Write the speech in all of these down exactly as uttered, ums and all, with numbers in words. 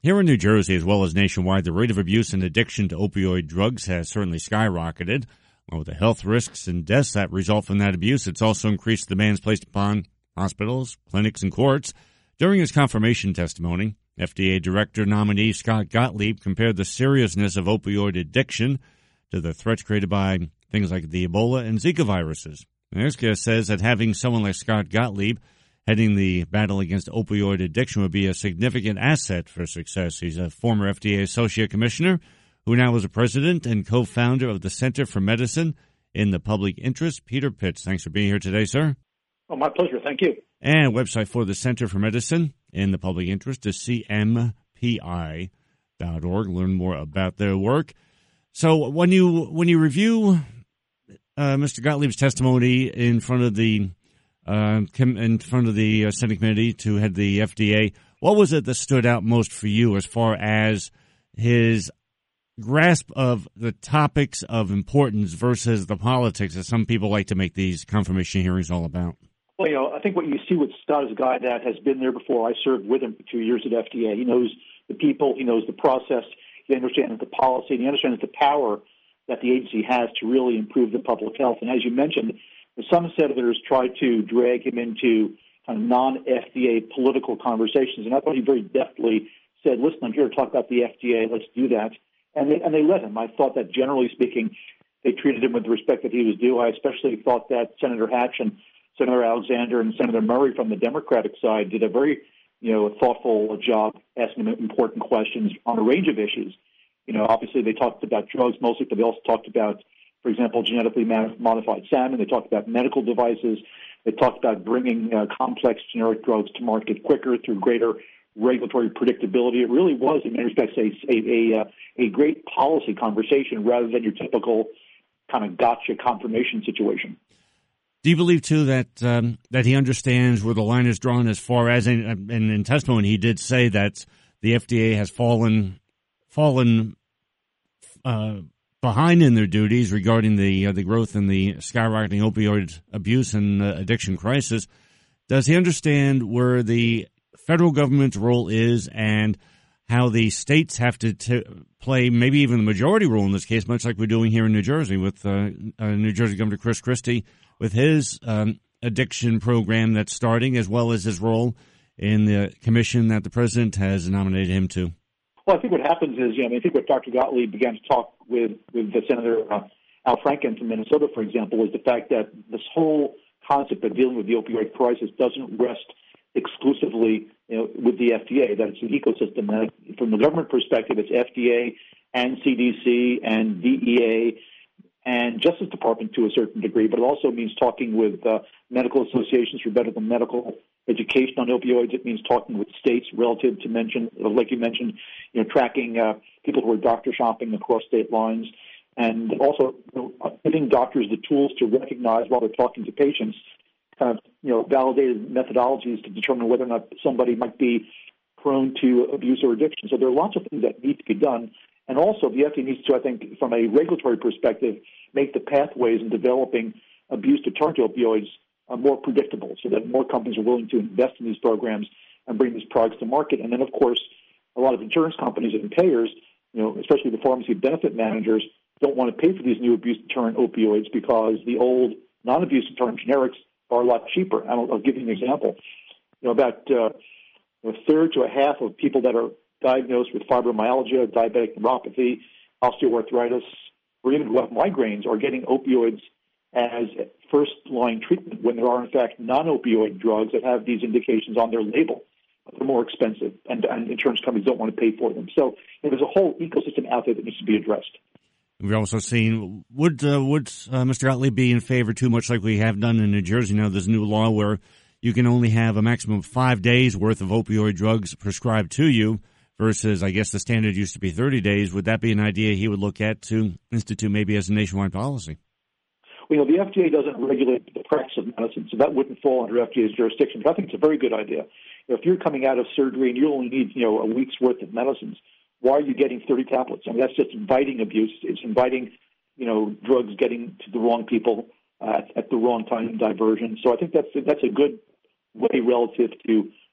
Here in New Jersey, as well as nationwide, the rate of abuse and addiction to opioid drugs has certainly skyrocketed. Along with the health risks and deaths that result from that abuse, it's also increased the demands placed upon hospitals, clinics, and courts. During his confirmation testimony, F D A Director nominee Scott Gottlieb compared the seriousness of opioid addiction to the threats created by things like the Ebola and Zika viruses. Erskine says that having someone like Scott Gottlieb heading the battle against opioid addiction would be a significant asset for success. He's a former F D A Associate Commissioner who now is a president and co-founder of the Center for Medicine in the Public Interest. Peter Pitts, thanks for being here today, sir. Oh, my pleasure. Thank you. And website for the Center for Medicine in the Public Interest is c m p i dot org. Learn more about their work. So when you when you review uh, Mister Gottlieb's testimony in front of the uh, in front of the uh, Senate committee to head the F D A, what was it that stood out most for you as far as his grasp of the topics of importance versus the politics that some people like to make these confirmation hearings all about? Well, you know, I think what you see with Scott is a guy that has been there before. I served with him for two years at F D A. He knows the people, he knows the process, he understands the policy, and he understands the power that the agency has to really improve the public health. And as you mentioned, some senators tried to drag him into kind of non-F D A political conversations, and I thought he very deftly said, listen, I'm here to talk about the F D A, let's do that. And they, and they let him. I thought that, generally speaking, they treated him with the respect that he was due. I especially thought that Senator Hatch and Senator Alexander and Senator Murray from the Democratic side did a very, you know, thoughtful job asking him important questions on a range of issues. You know, obviously they talked about drugs mostly, but they also talked about, for example, genetically modified salmon. They talked about medical devices. They talked about bringing uh, complex generic drugs to market quicker through greater regulatory predictability. It really was, in many respects, a a, a, a great policy conversation rather than your typical kind of gotcha confirmation situation. Do you believe, too, that um, that he understands where the line is drawn as far as, in, in, in testimony, he did say that the F D A has fallen fallen uh, behind in their duties regarding the uh, the growth in the skyrocketing opioid abuse and uh, addiction crisis? Does he understand where the federal government's role is and how the states have to t- play maybe even the majority role in this case, much like we're doing here in New Jersey with uh, uh, New Jersey Governor Chris Christie with his um, addiction program that's starting, as well as his role in the commission that the president has nominated him to? Well, I think what happens is, you know, I, mean, I think what Doctor Gottlieb began to talk with, with the Senator uh, Al Franken from Minnesota, for example, was the fact that this whole concept of dealing with the opioid crisis doesn't rest exclusively, you know, with the F D A, that it's an ecosystem. That from the government perspective, it's F D A and C D C and D E A and Justice Department to a certain degree, but it also means talking with uh, medical associations for better medical education on opioids. It means talking with states relative to mention, like you mentioned, you know, tracking uh, people who are doctor shopping across state lines, and also, you know, giving doctors the tools to recognize while they're talking to patients kind of, you know, validated methodologies to determine whether or not somebody might be prone to abuse or addiction. So there are lots of things that need to be done. And also the F D A needs to, I think, from a regulatory perspective, make the pathways in developing abuse deterrent opioids uh, more predictable so that more companies are willing to invest in these programs and bring these products to market. And then, of course, a lot of insurance companies and payers, you know, especially the pharmacy benefit managers, don't want to pay for these new abuse deterrent opioids because the old non-abuse deterrent generics are a lot cheaper. I'll, I'll give you an example. You know, about uh, a third to a half of people that are diagnosed with fibromyalgia, diabetic neuropathy, osteoarthritis, or even who have migraines are getting opioids as first-line treatment when there are, in fact, non-opioid drugs that have these indications on their label. But they're more expensive, and, and insurance companies don't want to pay for them. So you know, there's a whole ecosystem out there that needs to be addressed. We've also seen, would uh, would uh, Mister Gottlieb be in favor too, much like we have done in New Jersey now? There's a new law where you can only have a maximum of five days worth of opioid drugs prescribed to you versus, I guess, the standard used to be thirty days. Would that be an idea he would look at to institute maybe as a nationwide policy? Well, you know, the F D A doesn't regulate the practice of medicine, so that wouldn't fall under F D A's jurisdiction. But I think it's a very good idea. You know, if you're coming out of surgery and you only need, you know, a week's worth of medicines, why are you getting thirty tablets? I mean, that's just inviting abuse. It's inviting, you know, drugs getting to the wrong people uh, at, at the wrong time, diversion. So I think that's that's a good way relative to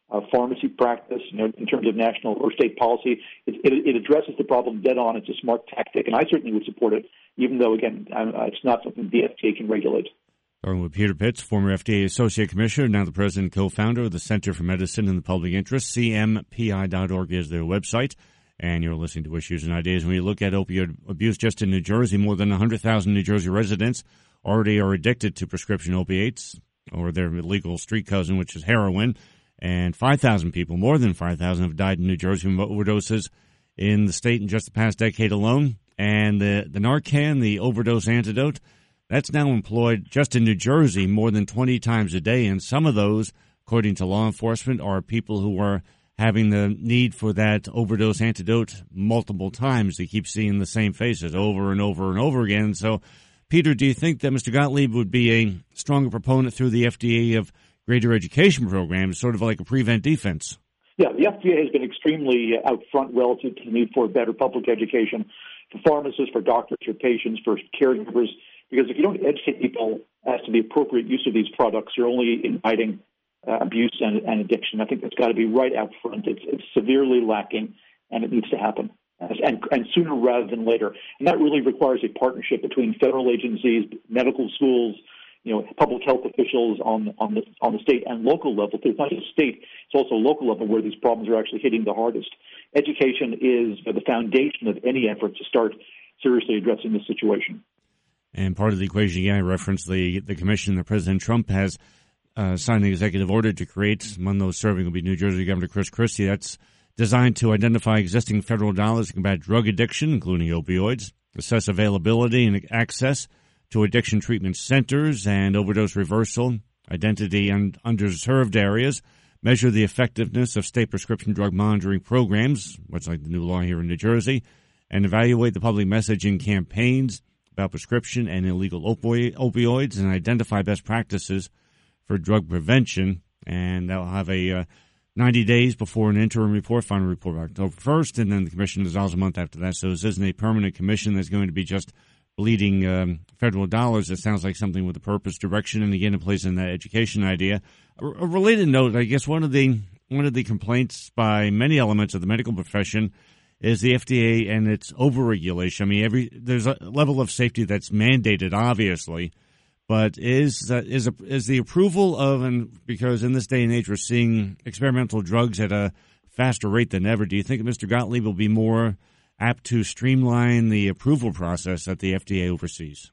uh, pharmacy practice, you know, in terms of national or state policy. It, it, it addresses the problem dead on. It's a smart tactic, and I certainly would support it, even though, again, uh, it's not something the F D A can regulate. Talking with Peter Pitts, former F D A Associate Commissioner, now the President and co-founder of the Center for Medicine and the Public Interest. C M P I dot org is their website. And you're listening to Issues and Ideas. When you look at opioid abuse just in New Jersey, more than one hundred thousand New Jersey residents already are addicted to prescription opiates or their illegal street cousin, which is heroin. And five thousand people, more than five thousand, have died in New Jersey from overdoses in the state in just the past decade alone. And the, the Narcan, the overdose antidote, that's now employed just in New Jersey more than twenty times a day. And some of those, according to law enforcement, are people who are having the need for that overdose antidote multiple times. They keep seeing the same faces over and over and over again. So, Peter, do you think that Mister Gottlieb would be a stronger proponent through the F D A of greater education programs, sort of like a prevent defense? Yeah, the F D A has been extremely out front relative to the need for better public education for pharmacists, for doctors, for patients, for caregivers, because if you don't educate people as to the appropriate use of these products, you're only inviting Uh, abuse and, and addiction. I think that's got to be right out front. It's, it's severely lacking, and it needs to happen, and, and sooner rather than later. And that really requires a partnership between federal agencies, medical schools, you know, public health officials on on the on the state and local level. It's not just state; it's also local level where these problems are actually hitting the hardest. Education is the foundation of any effort to start seriously addressing this situation. And part of the equation, again, I referenced the the commission that President Trump has Uh, signed the executive order to create. Among those serving will be New Jersey Governor Chris Christie. That's designed to identify existing federal dollars to combat drug addiction, including opioids, assess availability and access to addiction treatment centers and overdose reversal, identity and underserved areas, measure the effectiveness of state prescription drug monitoring programs, much like the new law here in New Jersey, and evaluate the public messaging campaigns about prescription and illegal opi- opioids and identify best practices for drug prevention, and they'll have a uh, ninety days before an interim report, final report by October first, and then the commission dissolves a month after that. So this isn't a permanent commission that's going to be just bleeding um, federal dollars. It sounds like something with a purpose, direction, and again, it plays in that education idea. A, a related note, I guess one of the one of the complaints by many elements of the medical profession is the F D A and its overregulation. I mean, every there's a level of safety that's mandated, obviously. But is uh, is a, is the approval of, and because in this day and age we're seeing experimental drugs at a faster rate than ever, do you think that Mister Gottlieb will be more apt to streamline the approval process that the F D A oversees?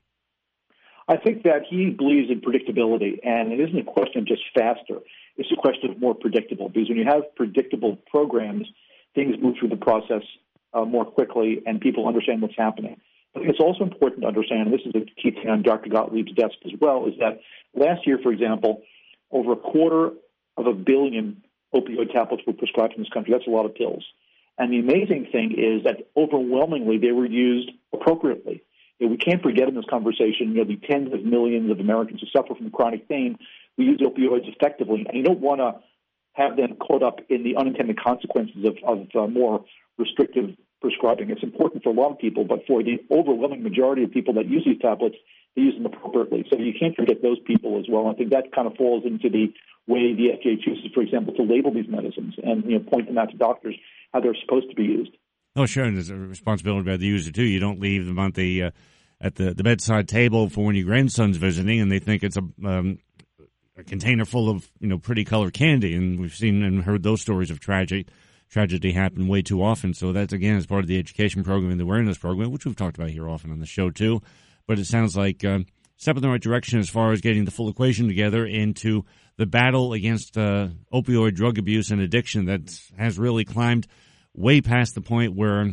I think that he believes in predictability, and it isn't a question of just faster. It's a question of more predictable, because when you have predictable programs, things move through the process uh, more quickly, and people understand what's happening. I think it's also important to understand, and this is a key thing on Doctor Gottlieb's desk as well, is that last year, for example, over a quarter of a billion opioid tablets were prescribed in this country. That's a lot of pills. And the amazing thing is that overwhelmingly they were used appropriately. You know, we can't forget in this conversation, you know, the tens of millions of Americans who suffer from chronic pain who use opioids effectively. And you don't want to have them caught up in the unintended consequences of, of uh, more restrictive prescribing. It's important for a lot of people, but for the overwhelming majority of people that use these tablets, they use them appropriately. So you can't forget those people as well. I think that kind of falls into the way the F D A chooses, for example, to label these medicines and, you know, point them out to doctors how they're supposed to be used. Oh, sure, and there's a responsibility by the user, too. You don't leave them at the, uh, at the, the bedside table for when your grandson's visiting and they think it's a, um, a container full of, you know, pretty colored candy, and we've seen and heard those stories of tragedy. Tragedy happen way too often. So that's, again, as part of the education program and the awareness program, which we've talked about here often on the show, too. But it sounds like a uh, step in the right direction as far as getting the full equation together into the battle against uh, opioid drug abuse and addiction that has really climbed way past the point where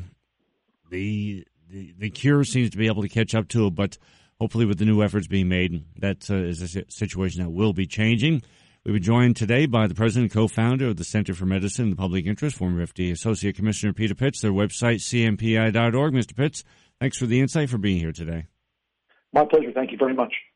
the, the, the cure seems to be able to catch up to it. But hopefully with the new efforts being made, that uh, is a situation that will be changing. We've been joined today by the president and co-founder of the Center for Medicine and the Public Interest, former F D A Associate Commissioner Peter Pitts. Their website, C M P I dot org. Mister Pitts, thanks for the insight, for being here today. My pleasure. Thank you very much.